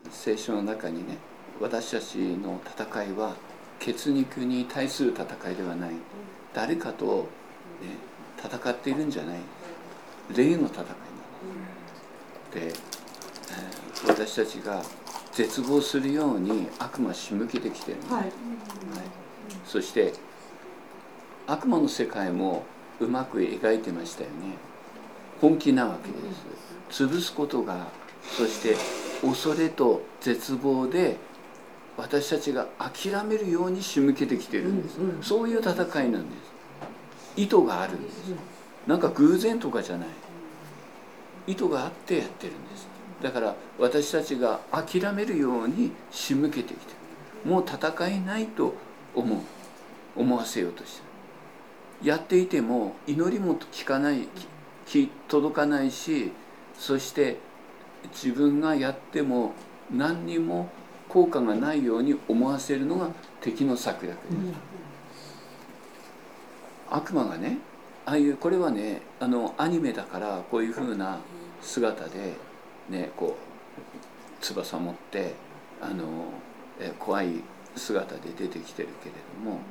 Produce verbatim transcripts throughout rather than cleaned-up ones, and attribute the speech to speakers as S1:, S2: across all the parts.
S1: 聖書の中にね、私たちの戦いは血肉に対する戦いではない、誰かと、ね、戦っているんじゃない、霊の戦いなので、私たちが絶望するように悪魔仕向けてきている、はいはい、そして悪魔の世界もうまく描いてましたよね。本気なわけです。潰すことが、そして恐れと絶望で私たちが諦めるように仕向けてきているんです、うんうん、そういう戦いなんです。意図があるんです。なんか偶然とかじゃない、意図があってやってるんです。だから私たちが諦めるように仕向けてきてる。もう戦えないと思う思わせようとしてる。やっていても祈りも聞かない、届かないし、そして自分がやっても何にも効果がないように思わせるのが敵の策略です、うん、悪魔がね、ああいう、これはね、あのアニメだからこういう風な姿でね、こう翼持ってあのえ怖い姿で出てきてるけれども、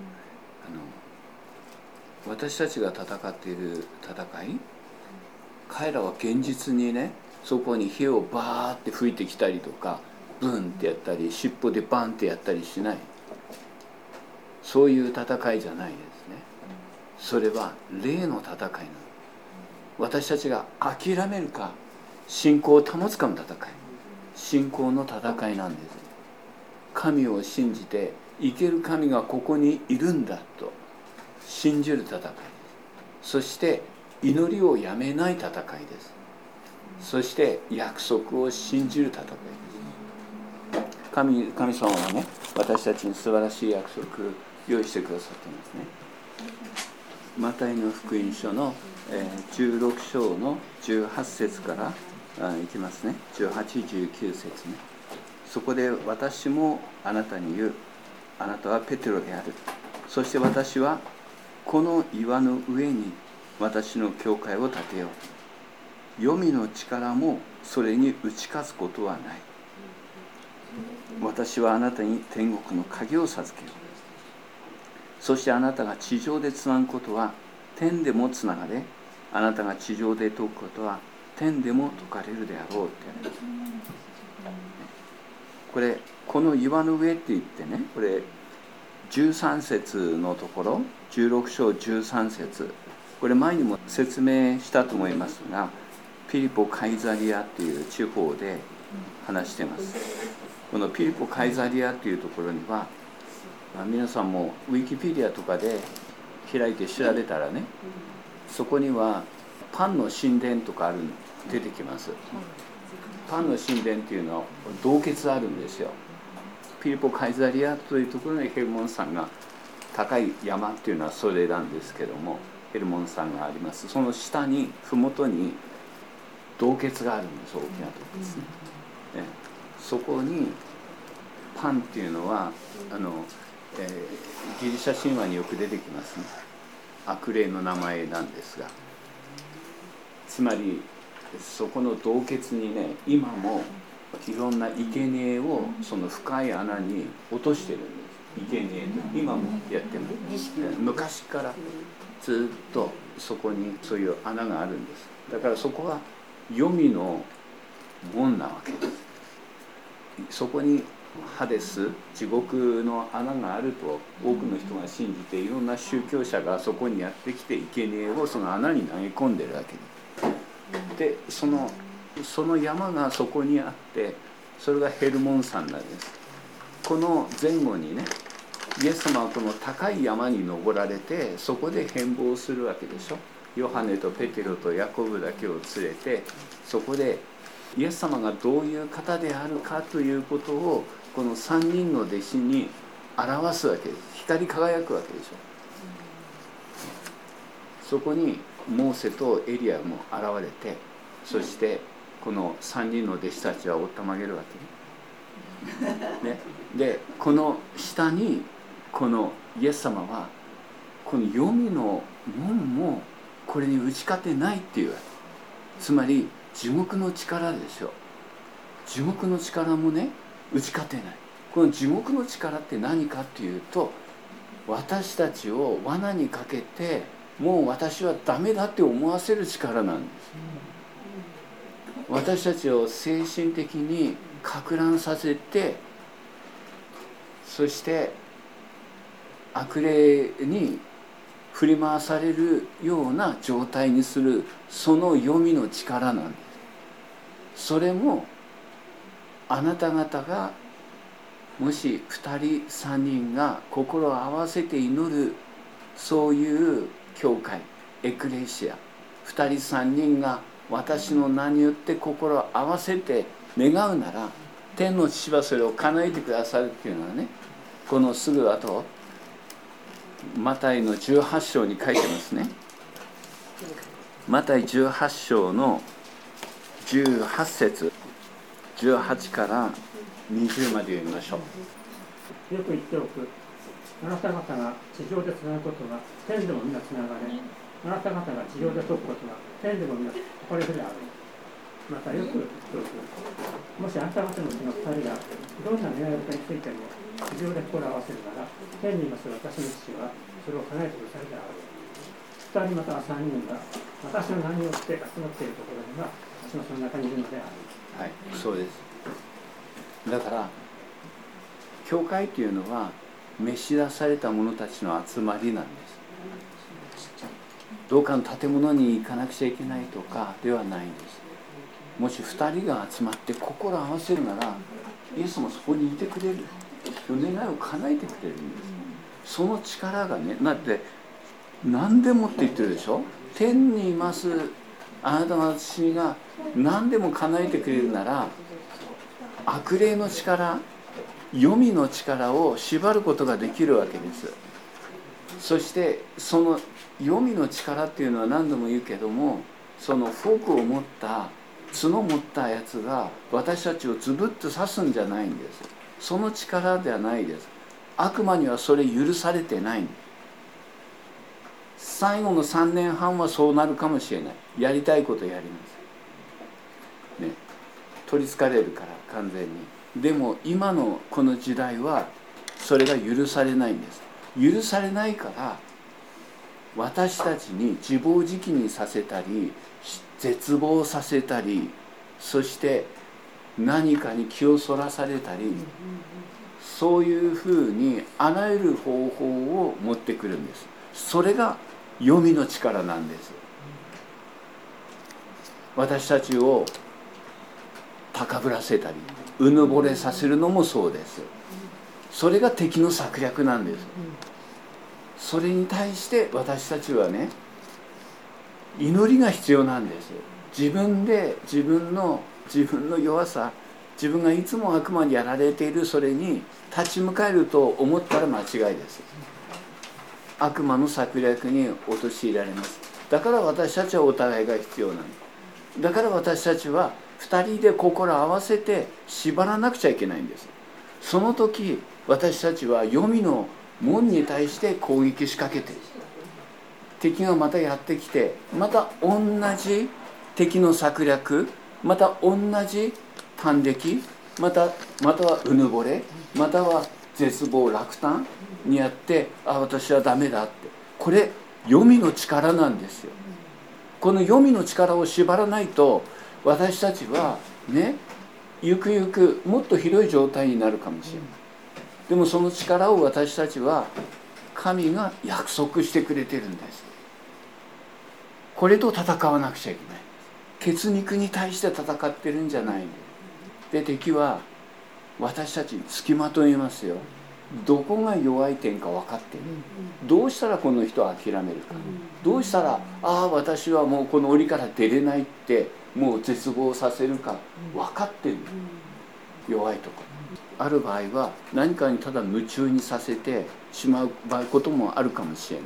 S1: あの私たちが戦っている戦い、彼らは現実にね、そこに火をバーって吹いてきたりとか、ブンってやったり尻尾でバンってやったりしない、そういう戦いじゃないですね。それは霊の戦いなの。私たちが諦めるか信仰を保つかの戦い、信仰の戦いなんです。神を信じて生ける神がここにいるんだと信じる戦いです。そして祈りをやめない戦いです。そして約束を信じる戦いです。神、神様はね、私たちに素晴らしい約束を用意してくださってますね。マタイの福音書のじゅうろく章のじゅうはち節からいきますね。じゅうはち、じゅうきゅう節ね。そこで私もあなたに言う。あなたはペテロである。そして私はこの岩の上に私の教会を建てよう。黄泉の力もそれに打ち勝つことはない。私はあなたに天国の鍵を授けよう。そしてあなたが地上でつなぐことは天でもつながれ、あなたが地上で解くことは天でも解かれるであろうって言われます。これこの岩の上って言ってね、これじゅうさん節のところ、じゅうろく章じゅうさん節、これ前にも説明したと思いますが、ピリポ・カイザリアっていう地方で話しています。このピリポ・カイザリアっていうところには、まあ、皆さんもウィキペディアとかで開いて調べたらね、そこにはパンの神殿とかある出てきます。パンの神殿っていうのは洞穴あるんですよ。ピリポ・カイザリアというところにヘルモン山が、高い山っていうのはそれなんですけども、ヘルモン山があります。その下に麓に洞窟があるんです。大きな洞窟ですね。えそこにパンっていうのはあの、えー、ギリシャ神話によく出てきますね。悪霊の名前なんですが、つまりそこの洞窟にね、今もいろんな生贄をその深い穴に落としてるんです。生贄と今もやってます昔からずっとそこにそういう穴があるんです。だからそこは黄泉の門なわけです。そこにハデス、地獄の穴があると多くの人が信じて、いろんな宗教者がそこにやってきて生贄をその穴に投げ込んでるわけです。でそのその山がそこにあって、それがヘルモン山なんです。この前後にね、イエス様はこの高い山に登られて、そこで変貌するわけでしょ。ヨハネとペテロとヤコブだけを連れて、そこでイエス様がどういう方であるかということをこのさんにんの弟子に表すわけです。光り輝くわけでしょ。そこにモーセとエリアも現れて、そしてこのさんにんの弟子たちはおったまげるわけね。でこの下にこのイエス様はこの黄泉の門もこれに打ち勝てないっていうわけ。つまり地獄の力でしょ。地獄の力もね、 打ち勝てない。この地獄の力って何かっていうと、私たちを罠にかけて、もう私はダメだって思わせる力なんです。私たちを精神的に撹乱させて、そして悪霊に振り回されるような状態にする、その読みの力なんです。それもあなた方がもしふたりさんにんが心を合わせて祈る、そういう教会、エクレシア、ふたりさんにんが私の名によって心を合わせて願うなら、天の父はそれを叶えてくださるっていうのはね、このすぐ後マタイのじゅうはち章に書いてますね。マタイじゅうはち章のじゅうはち節、じゅうはちからにじゅうまで読みましょ
S2: う。よく言っておく。あなた方が地上でつなぐことが天でも皆つながれ、あなた方が地上で解くことが天でも皆解かれるであろう。またよく言っておく。もしあなた方のうちのふたりがどんな願い事についても地上で心を合わせるなら、天にいます私の父はそれを叶えてくださるであろう。ふたりまたはさんにんが私の名によって集まっているところには、私もその中にいるのである。
S1: はい、そうです。だから教会っていうのは召し出された者たちの集まりなんです。どうかの建物に行かなくちゃいけないとかではないんです。もしふたりが集まって心を合わせるなら、イエスもそこにいてくれる、願いを叶えてくれるんです。その力がね、だって何でもって言ってるでしょ。天にいますあなたの私が何でも叶えてくれるなら、悪霊の力、黄泉の力を縛ることができるわけです。そしてその黄泉の力っていうのは何度も言うけども、そのフォークを持った角を持ったやつが私たちをズブッと刺すんじゃないんです。その力ではないです。悪魔にはそれ許されてないんです。最後のさんねんはんはそうなるかもしれない。やりたいことやりますね、取りつかれるから完全に。でも今のこの時代はそれが許されないんです。許されないから私たちに自暴自棄にさせたり、絶望させたり、そして何かに気をそらされたり、そういうふうにあらゆる方法を持ってくるんです。それが黄泉の力なんです。私たちを高ぶらせたりうぬぼれさせるのもそうです。それが敵の策略なんです。それに対して私たちはね、祈りが必要なんです。自分で自分の自分の弱さ、自分がいつも悪魔にやられているそれに立ち向かえると思ったら間違いです。悪魔の策略に陥られます。だから私たちはお互いが必要なんです。だから私たちはふたりで心を合わせて縛らなくちゃいけないんです。その時私たちは黄泉の門に対して攻撃仕掛けて、敵がまたやってきて、また同じ敵の策略、また同じ反撃、またまたはうぬぼれ、または絶望落胆にやって、あ、私はダメだって、これ黄泉の力なんですよ。この黄泉の力を縛らないと、私たちはね、ゆくゆくもっとひどい状態になるかもしれない。でもその力を私たちは神が約束してくれてるんです。これと戦わなくちゃいけない。血肉に対して戦ってるんじゃない。で、敵は私たちにつきまといますよ。どこが弱い点か分かっている。どうしたらこの人は諦めるか、どうしたら、ああ私はもうこの檻から出れないってもう絶望させるか分かっている。弱いところある場合は何かにただ夢中にさせてしまう場合こともあるかもしれない。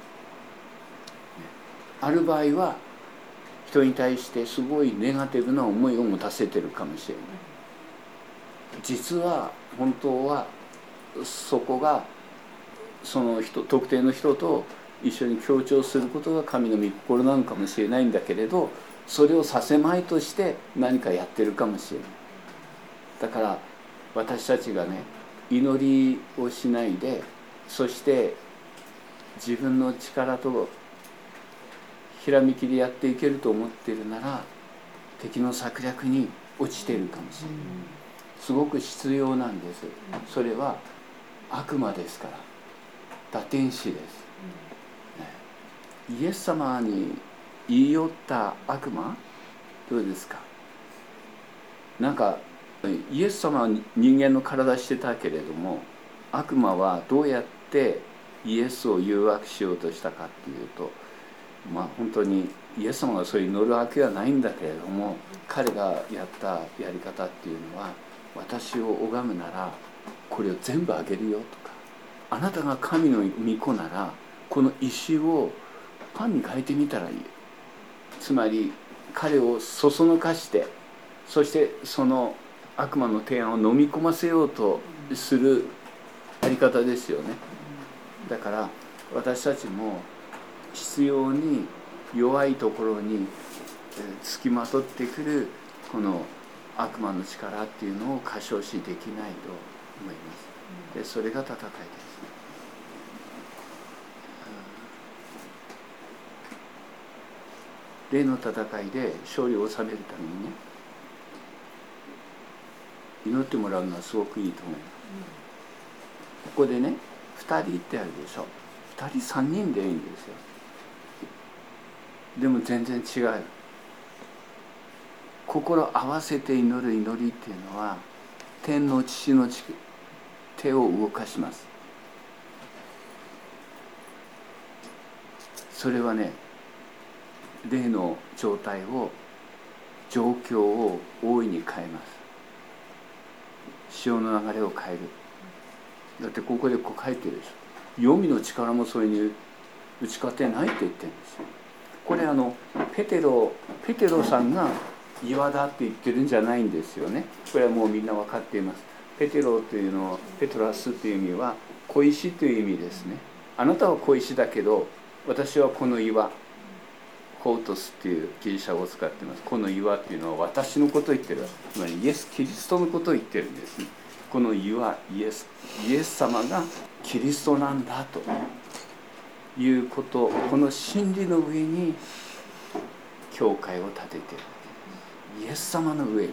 S1: ある場合は人に対してすごいネガティブな思いを持たせてるかもしれない。実は本当はそこがその人特定の人と一緒に協調することが神の御心なのかもしれないんだけれど、それをさせまいとして何かやってるかもしれない。だから私たちがね祈りをしないで、そして自分の力とひらめきでやっていけると思っているなら、敵の策略に落ちているかもしれない。すごく必要なんです。それは悪魔ですから、堕天使です、ね、イエス様に言い寄った悪魔、どうですか。なんかイエス様は人間の体してたけれども、悪魔はどうやってイエスを誘惑しようとしたかっていうと、まあ本当にイエス様がそういう乗るわけはないんだけれども、彼がやったやり方っていうのは、私を拝むならこれを全部あげるよとか、あなたが神の御子ならこの石をパンに変えてみたらいい。つまり彼をそそのかして、そしてその悪魔の提案を飲み込ませようとするやり方ですよね。だから私たちも必要に弱いところにつきまとってくるこの悪魔の力っていうのを過小視できないと思います。でそれが戦いです。霊の戦いで勝利を収めるためにね、祈ってもらうのはすごくいいと思います。ここでね、ふたりってあるでしょ。ふたりさんにんでいいんですよ。でも全然違う。心合わせて祈る祈りっていうのは、天の父の手を動かします。それはね、霊の状態を、状況を大いに変えます。潮の流れを変える。だってここでこう書いてるでしょ。黄泉の力もそれに打ち勝てないって言ってるんですよ。これあのペテロペテロさんが岩だって言ってるんじゃないんですよね。これはもうみんな分かっています。ペテロというのは、ペトラスという意味は小石という意味ですね。あなたは小石だけど、私はこの岩、ホートスっていうギリシャ語を使っています。この岩っていうのは私のことを言ってる。つまりイエス・キリストのことを言ってるんですね。この岩、イエス、イエス様がキリストなんだということ、この真理の上に教会を建てている。イエス様の上にです。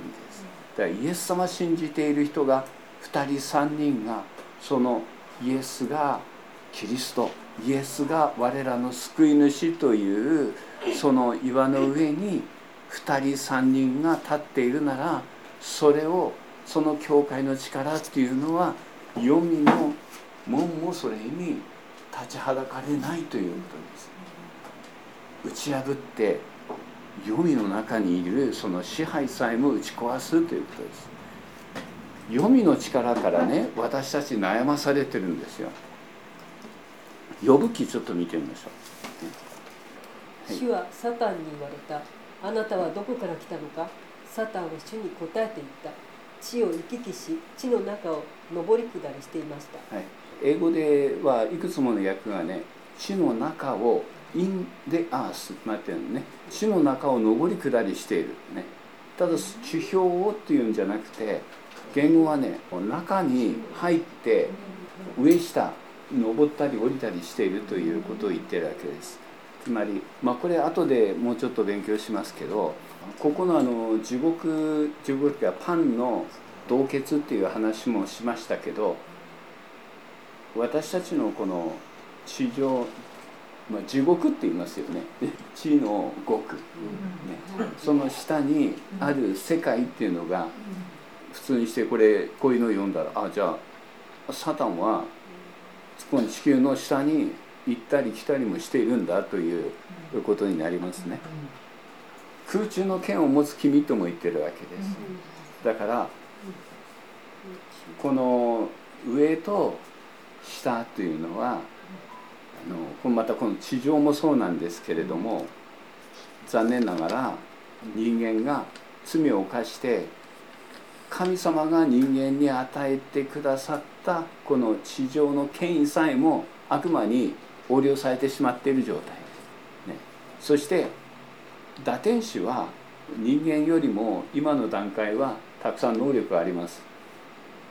S1: だからイエス様を信じている人がふたりさんにんが、そのイエスがキリスト、イエスが我らの救い主というその岩の上にふたりさんにんが立っているなら、それをその教会の力っていうのは、黄泉の門もそれに立ちはだかれないということです。打ち破って黄泉の中にいるその支配さえも打ち壊すということです。黄泉の力からね、私たち悩まされてるんですよ。呼ぶ記ちょっと見てみましょ
S3: う、はい、主はサタンに言われた。あなたはどこから来たのか。サタンは主に答えて言った。地を行き来し、地の中を上り下りしていました、
S1: はい、英語ではいくつもの訳がね、地の中を in the earth なってるのね。地の中を上り下りしているね。ただ地表をっていうんじゃなくて、言語はね、中に入って上下登ったり降りたりしているということを言ってるわけです。つまり、まあ、これ後でもうちょっと勉強しますけど、ここのあの地獄地獄っていうかパンの洞穴っていう話もしましたけど、私たちのこの地上、まあ、地獄って言いますよね。地の獄、ね、その下にある世界っていうのが、普通にしてこれこういうのを読んだら、あ、じゃあサタンはこの地球の下に行ったり来たりもしているんだということになりますね。空中の剣を持つ君とも言ってるわけです。だからこの上と下というのは、あのまたこの地上もそうなんですけれども、残念ながら人間が罪を犯して、神様が人間に与えてくださったこの地上の権威さえも悪魔に横領されてしまっている状態です、ね。そして堕天使は人間よりも今の段階はたくさん能力があります。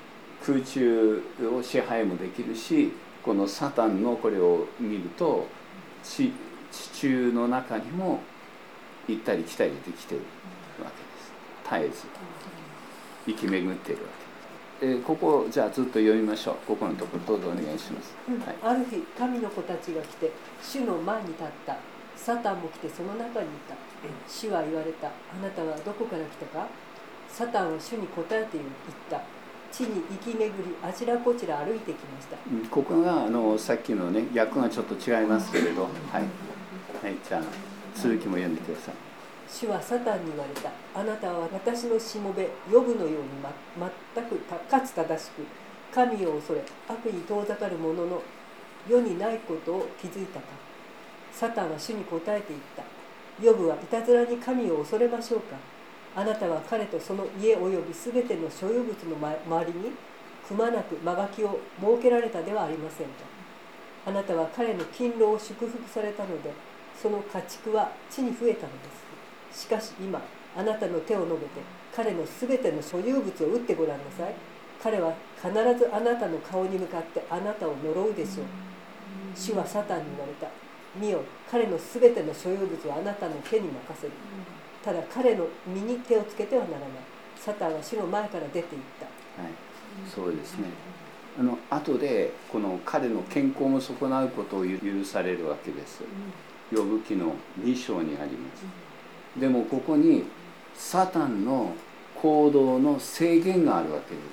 S1: 空中を支配もできるし、このサタンのこれを見ると 地, 地中の中にも行ったり来たりできてるわけです。絶えず生き巡っているわけです。えー、ここじゃあずっと読みましょう。ここのところどうぞお願いします。
S3: はい、ある日神の子たちが来て主の前に立った。サタンも来てその中にいた。主は言われた。あなたはどこから来たか。サタンは主に答えて言った。地に行き巡りあちらこちら歩いてきました。
S1: ここがあのさっきのね訳がちょっと違いますけれど、はい、はい、じゃあ続きも読んでください。
S3: 主はサタンに言われた。あなたは私のしもべヨブのように、ま、全くかつ正しく神を恐れ悪に遠ざかる者の世にないことを気づいたか。サタンは主に答えて言った。ヨブはいたずらに神を恐れましょうか。あなたは彼とその家およびすべての所有物の周りにくまなく間垣を設けられたではありませんか。あなたは彼の勤労を祝福されたので、その家畜は地に増えたのです。しかし今あなたの手を伸べて彼のすべての所有物を打ってごらんなさい。彼は必ずあなたの顔に向かってあなたを呪うでしょう。主はサタンに言われた。見よ、彼のすべての所有物はあなたの手に任せる。ただ彼の身に手をつけてはならない。サタンは主の前から出て行った。
S1: はい、そうですね。あの後でこの彼の健康も損なうことを許されるわけです。ヨブ記のに章にあります。でもここにサタンの行動の制限があるわけです。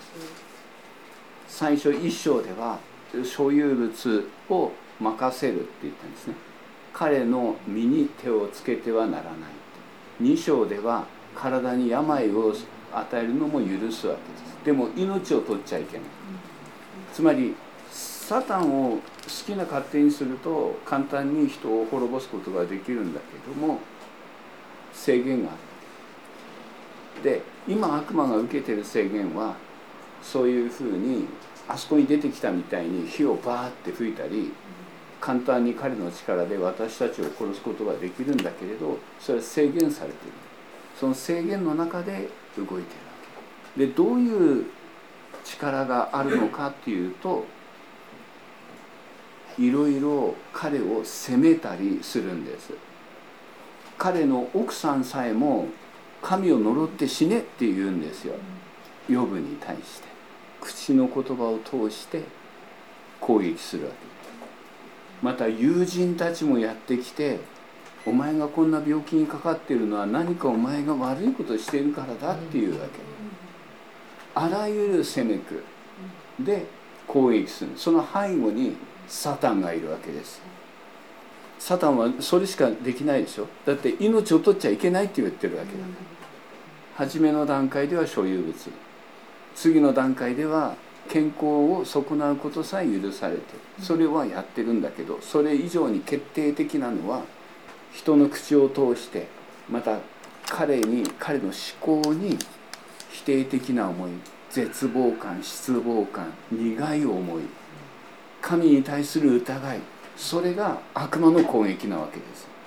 S1: 最初いっ章では所有物を任せるって言ったんですね。彼の身に手をつけてはならない。に章では体に病を与えるのも許すわけです。でも命を取っちゃいけない。つまりサタンを好きな勝手にすると簡単に人を滅ぼすことができるんだけども、制限がある。で今悪魔が受けている制限はそういうふうにあそこに出てきたみたいに火をバーって吹いたり、簡単に彼の力で私たちを殺すことができるんだけれど、それは制限されている。その制限の中で動いているわけで、どういう力があるのかっていうと、いろいろ彼を責めたりするんです。彼の奥さんさえも神を呪って死ねって言うんですよ、ヨブに対して。口の言葉を通して攻撃するわけです。また友人たちもやってきて、お前がこんな病気にかかっているのは何かお前が悪いことをしているからだっていうわけ。あらゆる責めくで攻撃する。その背後にサタンがいるわけです。サタンはそれしかできないでしょ。だって命を取っちゃいけないって言ってるわけだから。初めの段階では所有物、次の段階では健康を損なうことさえ許されてる。それはやってるんだけど、それ以上に決定的なのは人の口を通して、また彼に彼の思考に否定的な思い、絶望感、失望感、苦い思い、神に対する疑い、それが悪魔の攻撃なわけです。